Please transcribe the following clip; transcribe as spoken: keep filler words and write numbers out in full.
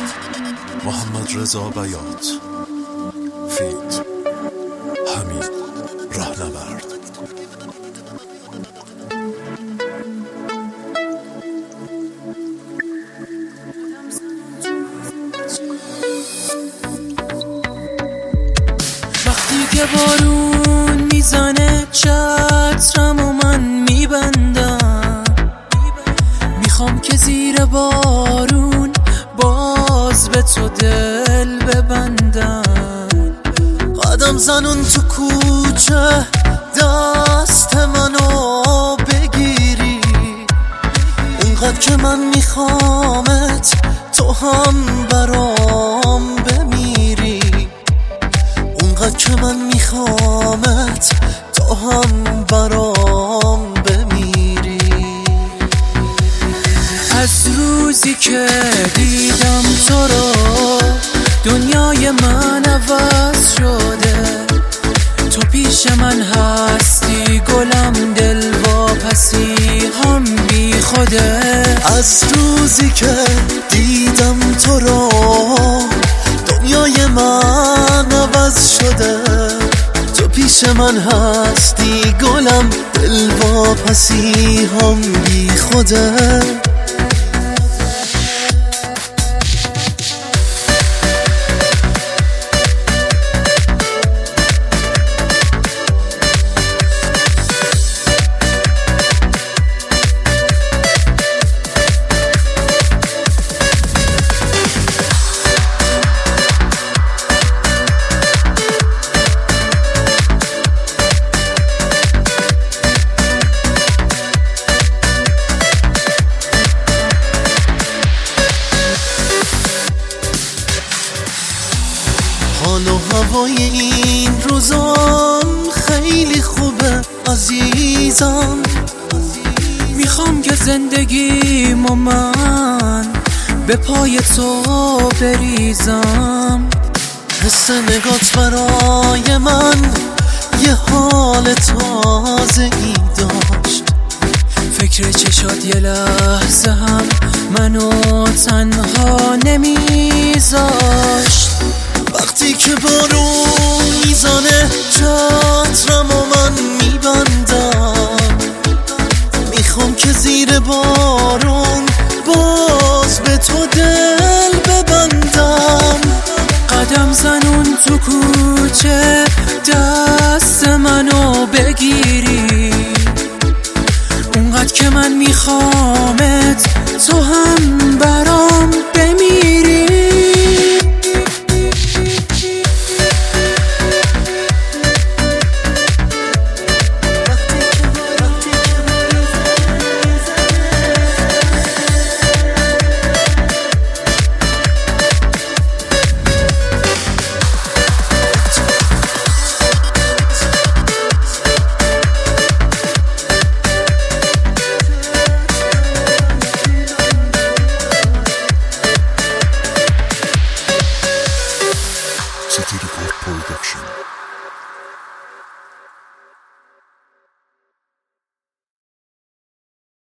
محمد رضا بیات، فیت حمید راهنورد. وقتی که بارون میزنه چترم و من میبندم، میخوام که زیر بارون باز به تو دل ببندم. قدم زنون تو کوچه دست منو بگیری، اونقدر که من میخوامت تو هم برام بمیری، اونقدر که من میخوامت تو هم برام بمیری. از روزی که دیدم تو رو دنیای من عوض شده، تو پیش من هستی گلم، دل واپسی هم بی خوده. از روزی که دیدم تو رو دنیای من عوض شده، تو پیش من هستی گلم، دل واپسی هم بی خوده. حال و هوای این روزام خیلی خوبه عزیزم، میخوام که زندگیمو من به پای تو بریزم. حس نگات برای من یه حال تازه ای داشت، فکر چشات یه لحظه هم منو تنها نمیذاشت. وقتی که بارون میزنه چترم و من میبندم، میخوام که زیر بارون باز به تو دل ببندم. قدم زنون تو کوچه دست منو بگیری، اونقدر که من میخوامت تو هم